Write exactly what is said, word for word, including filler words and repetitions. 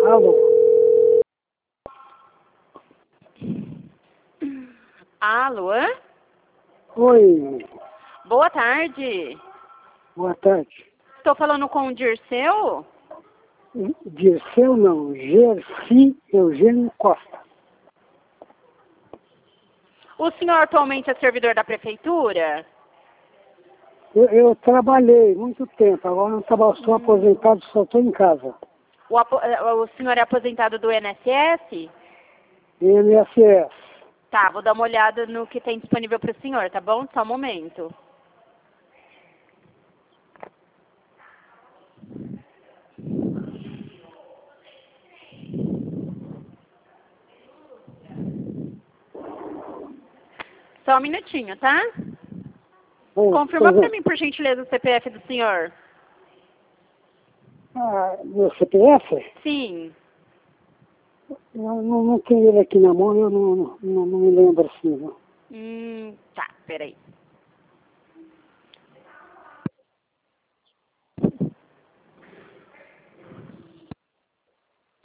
Alô? Alô? Oi, Boa tarde. boa tarde. Estou falando com o Dirceu? Dirceu não, Gerci Eugênio Costa. O senhor atualmente é servidor da prefeitura? Eu, eu trabalhei muito tempo, agora não trabalho, sou aposentado, só estou em casa. O, apo- eh, o senhor é aposentado do I N S S? I N S S. Tá, vou dar uma olhada no que tem disponível para o senhor, tá bom? Só um momento. Só um minutinho, tá? Bom, Confirma pois para é. mim, por gentileza, o C P F do senhor. Ah, meu C P F? Sim. Eu não, não tenho ele aqui na mão, eu não, não, não me lembro assim, não. Hum, tá, peraí.